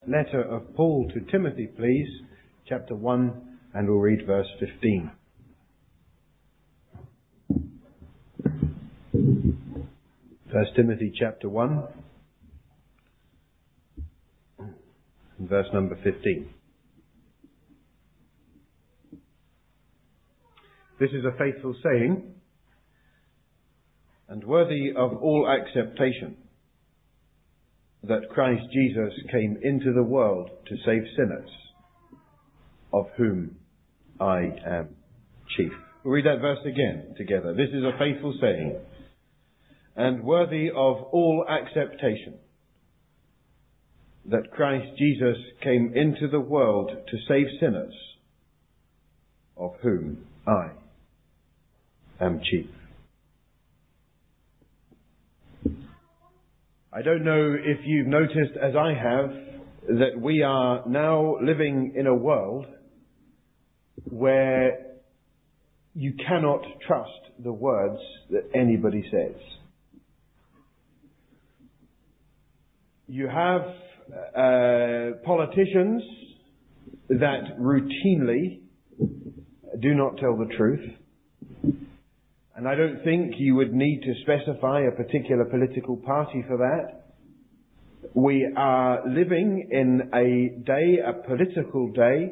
letter of Paul to Timothy, please, chapter 1, and we'll read verse 15. 1 Timothy chapter 1, and verse number 15. This is a faithful saying, and worthy of all acceptation, that Christ Jesus came into the world to save sinners, of whom I am chief. We'll read that verse again together. This is a faithful saying, and worthy of all acceptation, that Christ Jesus came into the world to save sinners, of whom I am chief. I don't know if you've noticed, as I have, that we are now living in a world where you cannot trust the words that anybody says. You have politicians that routinely do not tell the truth. And I don't think you would need to specify a particular political party for that. We are living in a day, a political day,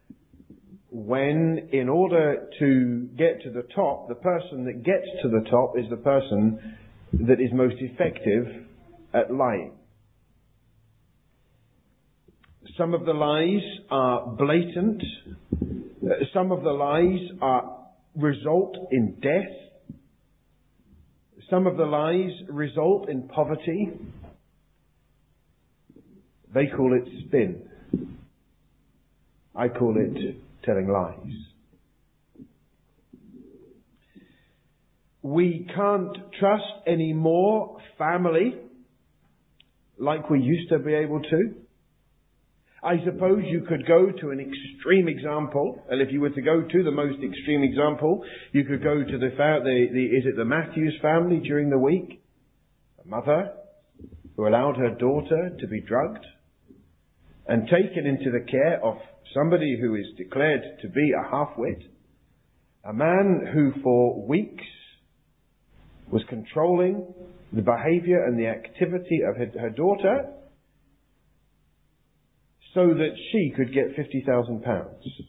when in order to get to the top, the person that gets to the top is the person that is most effective at lying. Some of the lies are blatant. Some of the lies result in death. Some of the lies result in poverty. They call it spin. I call it telling lies. We can't trust any more family like we used to be able to. I suppose you could go to an extreme example, and if you were to go to the most extreme example, you could go to the Matthews family during the week? A mother who allowed her daughter to be drugged and taken into the care of somebody who is declared to be a half-wit. A man who for weeks was controlling the behaviour and the activity of her daughter, so that she could get £50,000.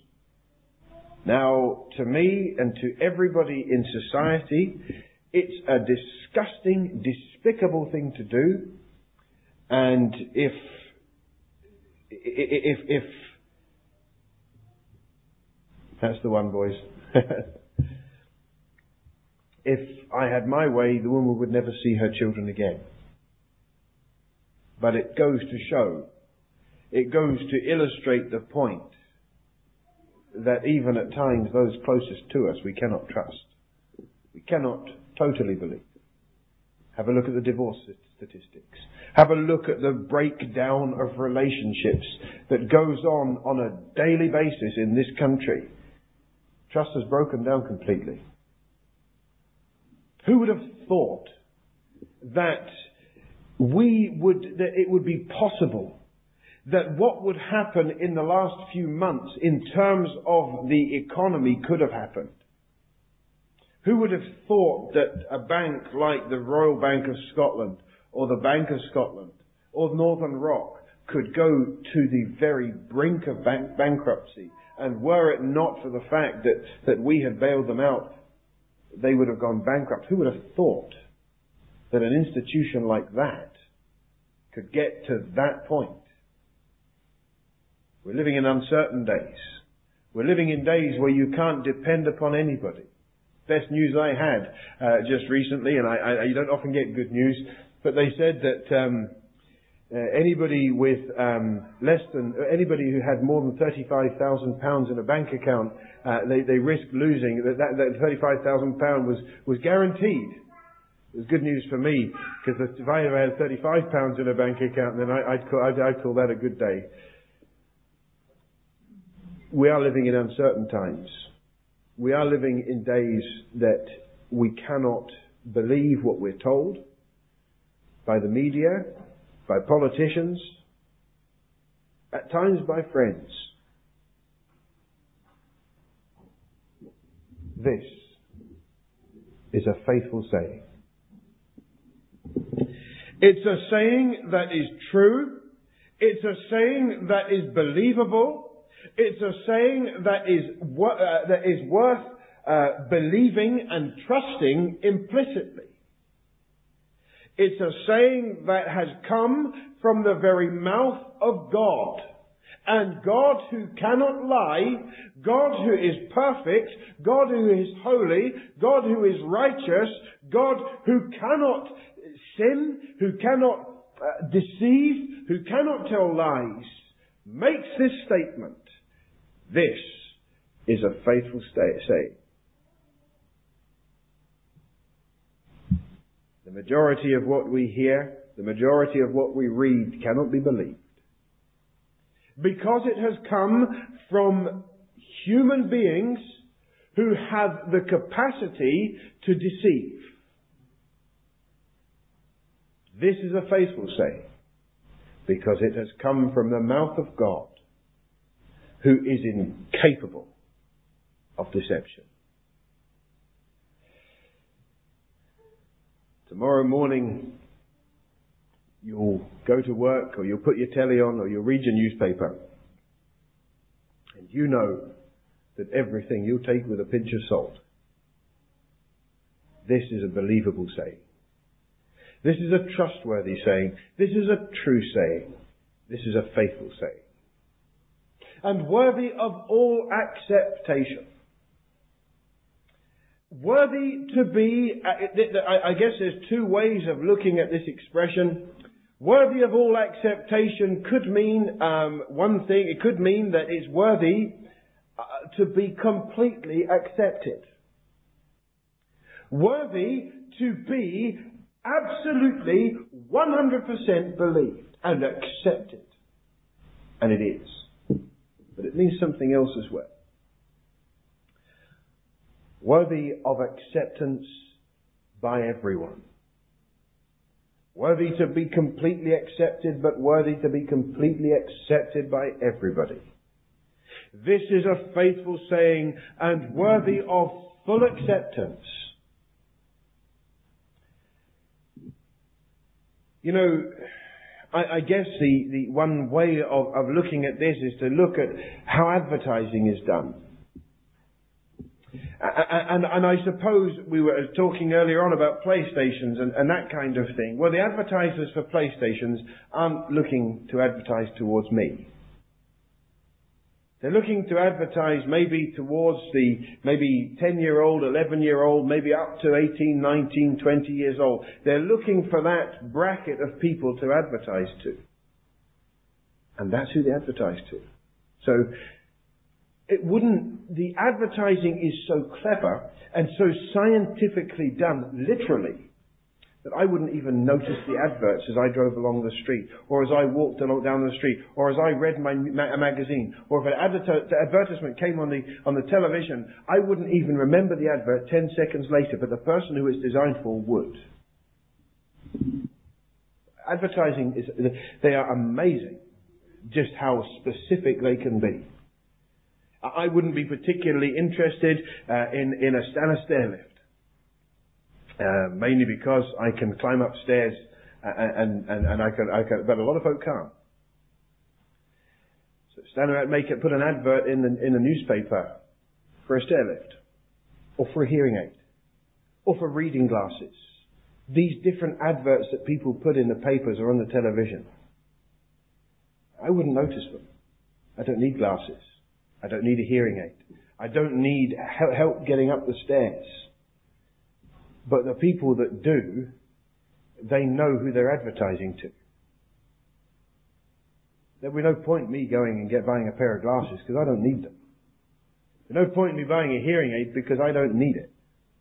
Now, to me and to everybody in society, it's a disgusting, despicable thing to do. And if that's the one, boys. If I had my way, the woman would never see her children again. But it goes to show, it goes to illustrate the point that even at times those closest to us we cannot trust. We cannot totally believe. Have a look at the divorce statistics. Have a look at the breakdown of relationships that goes on a daily basis in this country. Trust has broken down completely. Who would have thought that it would be possible that what would happen in the last few months in terms of the economy could have happened? Who would have thought that a bank like the Royal Bank of Scotland or the Bank of Scotland or Northern Rock could go to the very brink of bankruptcy, and were it not for the fact that we had bailed them out, they would have gone bankrupt? Who would have thought that an institution like that could get to that point? We're living in uncertain days. We're living in days where you can't depend upon anybody. Best news I had just recently, and you don't often get good news, but they said that anybody with anybody who had more than £35,000 in a bank account, they risked losing. That £35,000 was guaranteed. It was good news for me, because if I ever had £35 in a bank account, then I'd call that a good day. We are living in uncertain times. We are living in days that we cannot believe what we're told by the media, by politicians. at times by friends. This is a faithful saying. It's a saying that is true. It's a saying that is believable. It's a saying that is worth believing and trusting implicitly. It's a saying that has come from the very mouth of God. And God who cannot lie, God who is perfect, God who is holy, God who is righteous, God who cannot sin, who cannot deceive, who cannot tell lies, makes this statement. This is a faithful saying. The majority of what we hear, the majority of what we read cannot be believed. Because it has come from human beings who have the capacity to deceive. This is a faithful saying, because it has come from the mouth of God, who is incapable of deception. Tomorrow morning, you'll go to work, or you'll put your telly on, or you'll read your newspaper. And you know that everything you'll take with a pinch of salt. This is a believable saying. This is a trustworthy saying. This is a true saying. This is a faithful saying. And worthy of all acceptation. Worthy to be, I guess there's two ways of looking at this expression. Worthy of all acceptation could mean one thing. It could mean that it's worthy to be completely accepted. Worthy to be absolutely 100% believed and accepted. And it is. But it means something else as well. Worthy of acceptance by everyone. Worthy to be completely accepted, but worthy to be completely accepted by everybody. This is a faithful saying and worthy of full acceptance. You know, I guess the one way of looking at this is to look at how advertising is done. And I suppose we were talking earlier on about PlayStations and that kind of thing. Well, the advertisers for PlayStations aren't looking to advertise towards me. They're looking to advertise maybe towards the maybe 10-year-old, 11-year-old, maybe up to 18, 19, 20 years old. They're looking for that bracket of people to advertise to. And that's who they advertise to. So the advertising is so clever and so scientifically done, literally, that I wouldn't even notice the adverts as I drove along the street, or as I walked along down the street, or as I read my magazine, or if the advertisement came on the television, I wouldn't even remember the advert 10 seconds later, but the person who it's designed for would. Advertising they are amazing, just how specific they can be. I wouldn't be particularly interested in a stair lift. Mainly because I can climb upstairs and I can, but a lot of folk can't. So put an advert in the newspaper for a stair lift, or for a hearing aid, or for reading glasses. These different adverts that people put in the papers or on the television. I wouldn't notice them. I don't need glasses. I don't need a hearing aid. I don't need help getting up the stairs. But the people that do, they know who they're advertising to. There'll be no point me going and buying a pair of glasses because I don't need them. There's no point me buying a hearing aid because I don't need it.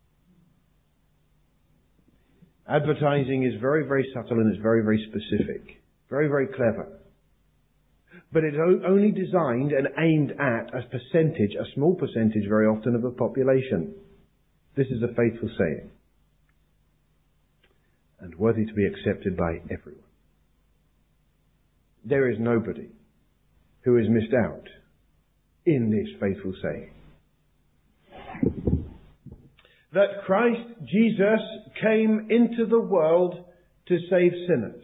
Advertising is very, very subtle and it's very, very specific. Very, very clever. But it's only designed and aimed at a percentage, a small percentage very often of the population. This is a faithful saying. And worthy to be accepted by everyone. There is nobody who has missed out in this faithful saying. That Christ Jesus came into the world to save sinners.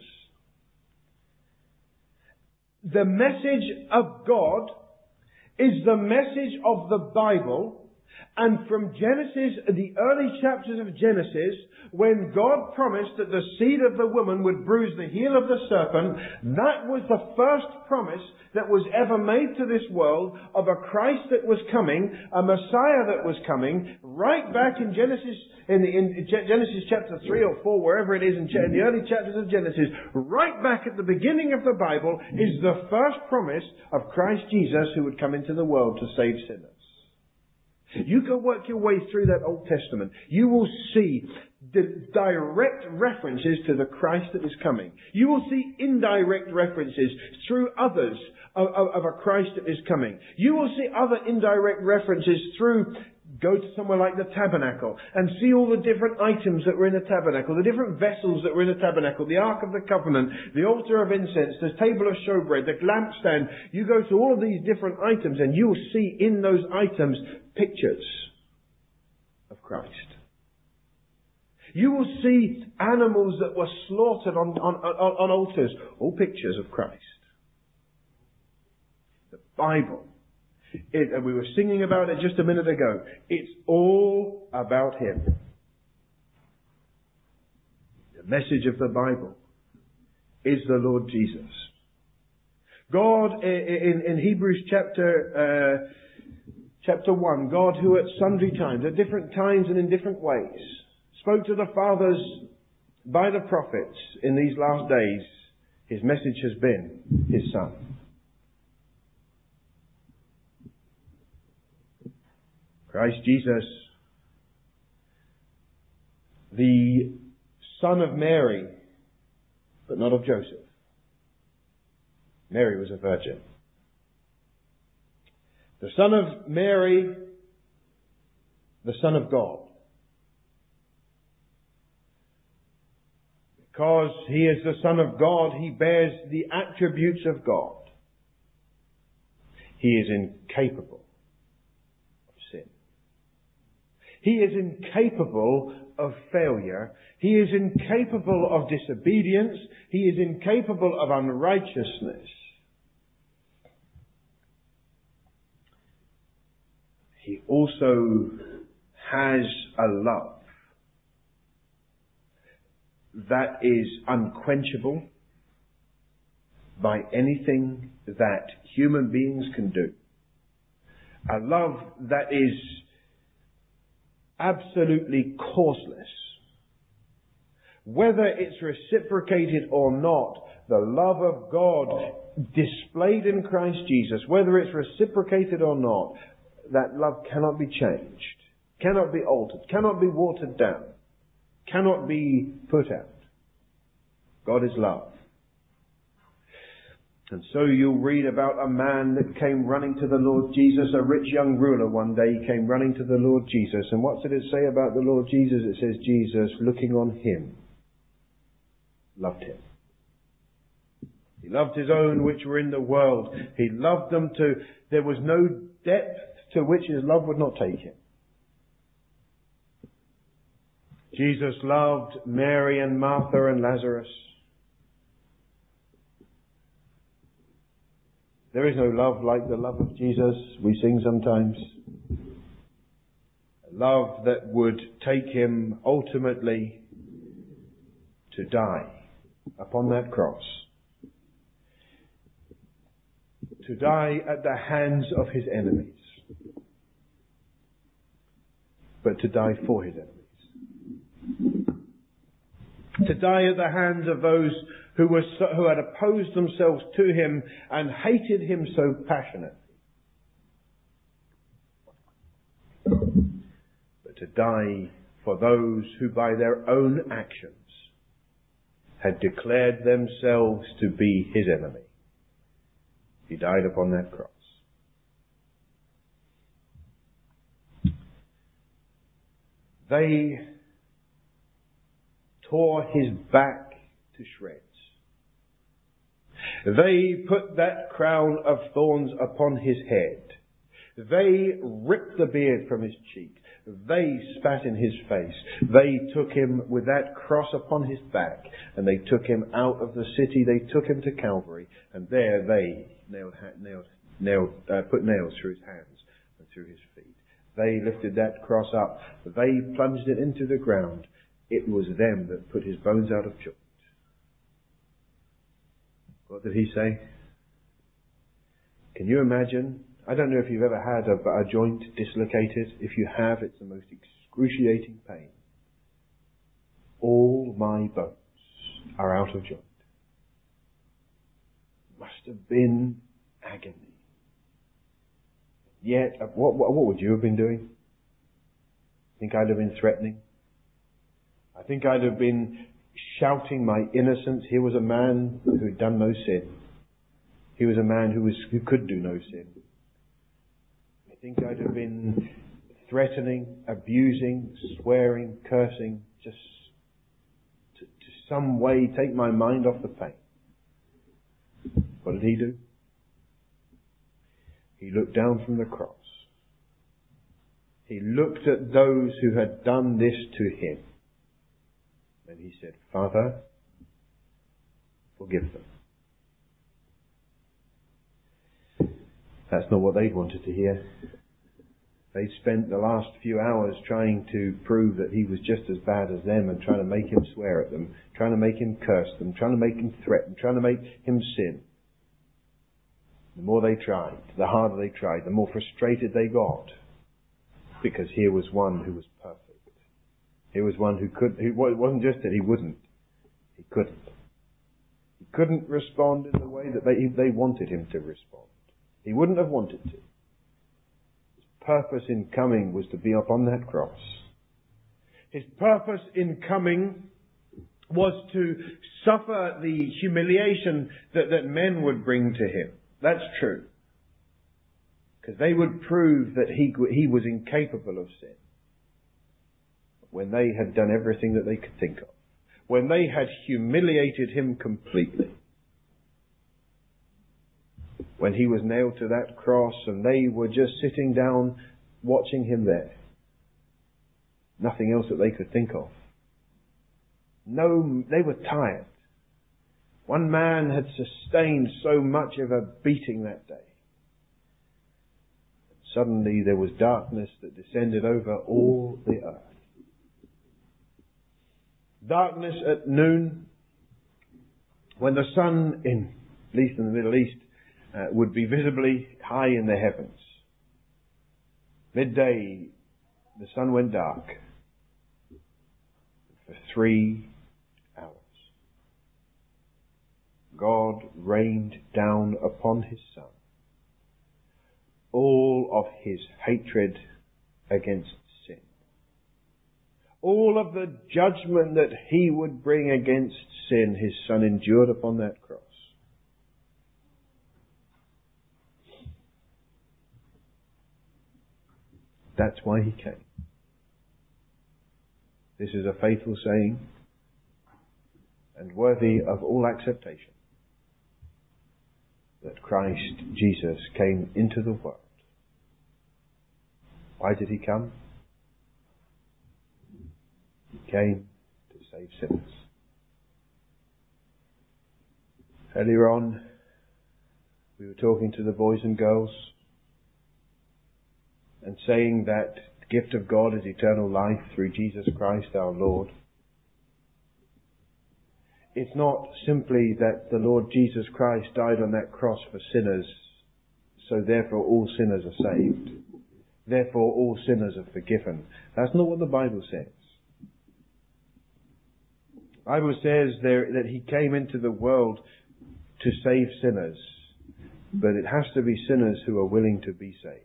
The message of God is the message of the Bible. And from Genesis, the early chapters of Genesis, when God promised that the seed of the woman would bruise the heel of the serpent, that was the first promise that was ever made to this world of a Christ that was coming, a Messiah that was coming. Right back in Genesis, in Genesis chapter 3 or 4, wherever it is in the early chapters of Genesis, right back at the beginning of the Bible is the first promise of Christ Jesus who would come into the world to save sinners. You go work your way through that Old Testament. You will see the direct references to the Christ that is coming. You will see indirect references through others of a Christ that is coming. You will see other indirect references through, go to somewhere like the tabernacle and see all the different items that were in the tabernacle, the different vessels that were in the tabernacle, the Ark of the Covenant, the altar of incense, the table of showbread, the lampstand. You go to all of these different items and you will see in those items pictures of Christ. You will see animals that were slaughtered on altars, all pictures of Christ. The Bible, and we were singing about it just a minute ago, it's all about Him. The message of the Bible is the Lord Jesus. God, in Hebrews chapter 1, God who at sundry times, at different times and in different ways, spoke to the fathers by the prophets in these last days, His message has been His Son. Christ Jesus, the son of Mary, but not of Joseph. Mary was a virgin. The son of Mary, the Son of God. Because He is the Son of God, He bears the attributes of God. He is incapable of sin. He is incapable of failure. He is incapable of disobedience. He is incapable of unrighteousness. He also has a love that is unquenchable by anything that human beings can do. A love that is absolutely causeless. Whether it's reciprocated or not, the love of God displayed in Christ Jesus, whether it's reciprocated or not, that love cannot be changed, cannot be altered, cannot be watered down, cannot be put out. God is love. And so you'll read about a man that came running to the Lord Jesus, a rich young ruler one day. He came running to the Lord Jesus. And what did it say about the Lord Jesus? It says Jesus, looking on Him, loved Him. He loved His own which were in the world. He loved them there was no depth to which His love would not take Him. Jesus loved Mary and Martha and Lazarus. There is no love like the love of Jesus, we sing sometimes. A love that would take Him ultimately to die upon that cross. To die at the hands of His enemies. But to die for His enemies. To die at the hands of those who had opposed themselves to Him and hated Him so passionately. But to die for those who by their own actions had declared themselves to be His enemy. He died upon that cross. They tore His back to shreds. They put that crown of thorns upon his head. They ripped the beard from his cheek. They spat in his face. They took him with that cross upon his back, and they took him out of the city. They took him to Calvary, and there they put nails through his hands and through his feet. They lifted that cross up. They plunged it into the ground. It was them that put his bones out of joint. What did he say? Can you imagine? I don't know if you've ever had a joint dislocated. If you have, it's the most excruciating pain. All my bones are out of joint. Must have been agony. Yet, what would you have been doing? Think I'd have been threatening? I think I'd have been shouting my innocence. Here was a man who had done no sin. He was a man who could do no sin. I think I'd have been threatening, abusing, swearing, cursing, just to some way take my mind off the pain. What did he do? He looked down from the cross. He looked at those who had done this to him. And he said, Father, forgive them. That's not what they wanted to hear. They spent the last few hours trying to prove that he was just as bad as them and trying to make him swear at them, trying to make him curse them, trying to make him threaten, trying to make him sin. The more they tried, the harder they tried, the more frustrated they got. Because here was one who was perfect. Here was one who could, it wasn't just that he wouldn't. He couldn't. He couldn't respond in the way that they wanted him to respond. He wouldn't have wanted to. His purpose in coming was to be upon that cross. His purpose in coming was to suffer the humiliation that men would bring to him. That's true. Because they would prove that he was incapable of sin. When they had done everything that they could think of. When they had humiliated him completely. When he was nailed to that cross and they were just sitting down watching him there. Nothing else that they could think of. No, they were tired. One man had sustained so much of a beating that day. Suddenly there was darkness that descended over all the earth. Darkness at noon, when the sun, at least in the Middle East, would be visibly high in the heavens. Midday, the sun went dark for 3 hours. God rained down upon his Son all of his hatred against sin. All of the judgment that he would bring against sin, his Son endured upon that cross. That's why he came. This is a faithful saying and worthy of all acceptation. That Christ Jesus came into the world. Why did he come? He came to save sinners. Earlier on, we were talking to the boys and girls and saying that the gift of God is eternal life through Jesus Christ our Lord. It's not simply that the Lord Jesus Christ died on that cross for sinners, so therefore all sinners are saved. Therefore all sinners are forgiven. That's not what the Bible says. The Bible says that he came into the world to save sinners, but it has to be sinners who are willing to be saved.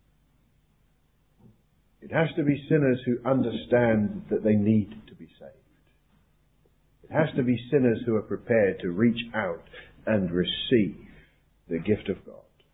It has to be sinners who understand that they need to be saved. It has to be sinners who are prepared to reach out and receive the gift of God.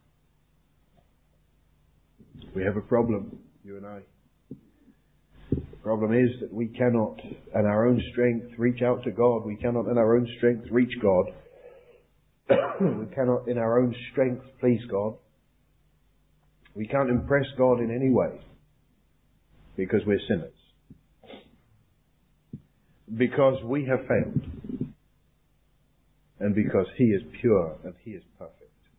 We have a problem, you and I. The problem is that we cannot, in our own strength, reach out to God. We cannot, in our own strength, reach God. We cannot in our own strength please God. We can't impress God in any way because we're sinners. Because we have failed. And because He is pure and He is perfect.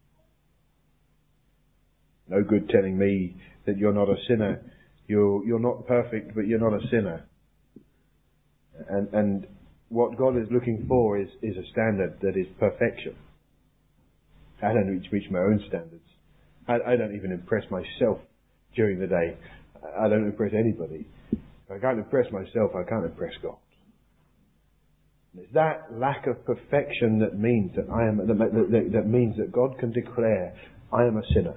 No good telling me that you're not a sinner. You're not perfect, but you're not a sinner. And what God is looking for is a standard that is perfection. I don't reach my own standards. I don't even impress myself during the day. I don't impress anybody. If I can't impress myself, I can't impress God. And it's that lack of perfection that means that means that God can declare, I am a sinner.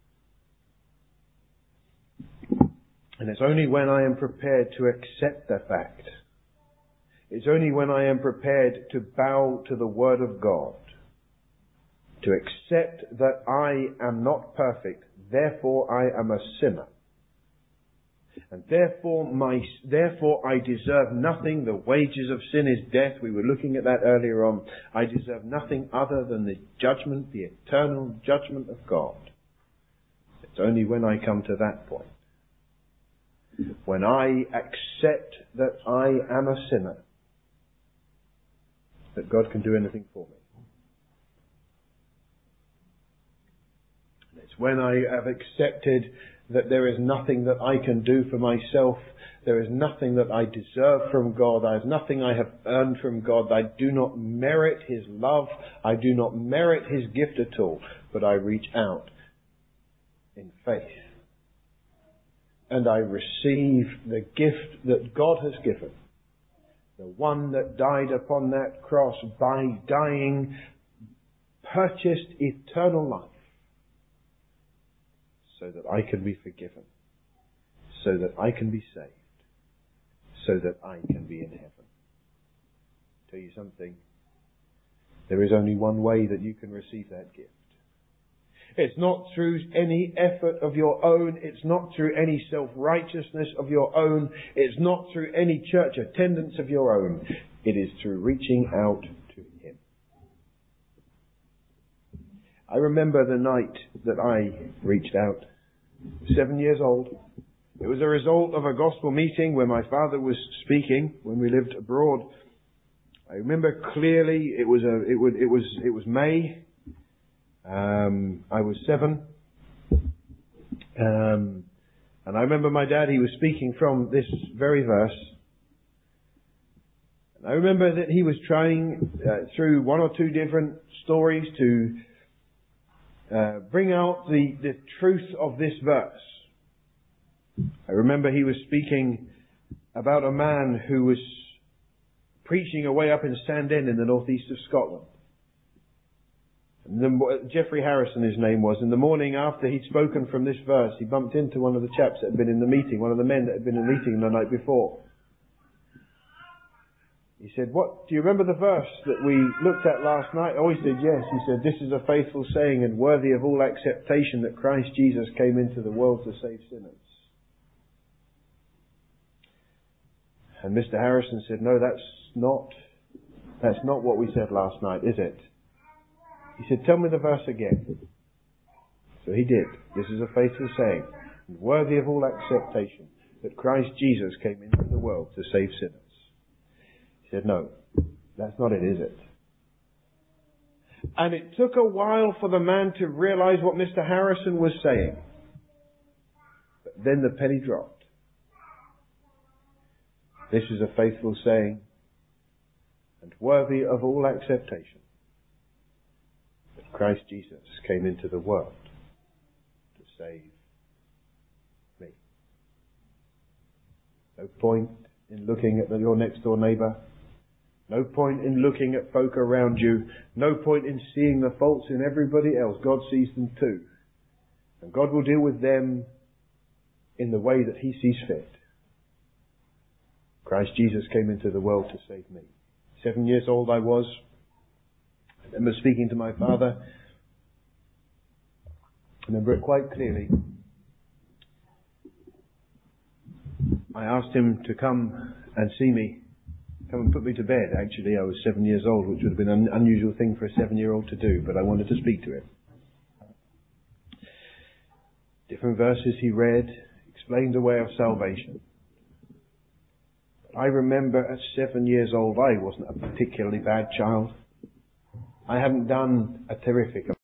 And it's only when I am prepared to accept that fact. It's only when I am prepared to bow to the Word of God, to accept that I am not perfect, therefore I am a sinner. And therefore I deserve nothing. The wages of sin is death. We were looking at that earlier on. I deserve nothing other than the judgment, the eternal judgment of God. It's only when I come to that point, when I accept that I am a sinner, that God can do anything for me. It's when I have accepted that there is nothing that I can do for myself. There is nothing that I deserve from God. There is nothing I have earned from God. I do not merit His love. I do not merit His gift at all. But I reach out in faith. And I receive the gift that God has given. The one that died upon that cross, by dying, purchased eternal life. So that I can be forgiven. So that I can be saved. So that I can be in heaven. Tell you something. There is only one way that you can receive that gift. It's not through any effort of your own. It's not through any self-righteousness of your own. It's not through any church attendance of your own. It is through reaching out to Him. I remember the night that I reached out. 7 years old. It was a result of a gospel meeting where my father was speaking when we lived abroad. I remember clearly. It was May. I was 7. And I remember my dad, he was speaking from this very verse. And I remember that he was trying through one or two different stories to bring out the truth of this verse. I remember he was speaking about a man who was preaching away up in Sandend in the northeast of Scotland. Geoffrey Harrison, his name was. In the morning after he'd spoken from this verse, he bumped into one of the chaps that had been in the meeting, one of the men that had been in the meeting the night before. He said, "What, do you remember the verse that we looked at last night?" Oh, he said, "Yes." He said, "This is a faithful saying and worthy of all acceptation that Christ Jesus came into the world to save sinners." And Mr. Harrison said, "No, that's not what we said last night, is it?" He said, "Tell me the verse again." So he did. "This is a faithful saying, and worthy of all acceptation, that Christ Jesus came into the world to save sinners." He said, "No, that's not it, is it?" And it took a while for the man to realize what Mr. Harrison was saying. But then the penny dropped. This is a faithful saying, and worthy of all acceptation, that Christ Jesus came into the world to save me. No point in looking at your next door neighbour. No point in looking at folk around you. No point in seeing the faults in everybody else. God sees them too. And God will deal with them in the way that He sees fit. Christ Jesus came into the world to save me. 7 years old I was. I remember speaking to my father. I remember it quite clearly. I asked him to come and see me come and put me to bed. Actually, I was 7 years old, which would have been an unusual thing for a 7-year-old to do, but I wanted to speak to him. Different verses he read, explained the way of salvation. I remember at 7 years old, I wasn't a particularly bad child. I hadn't done a terrific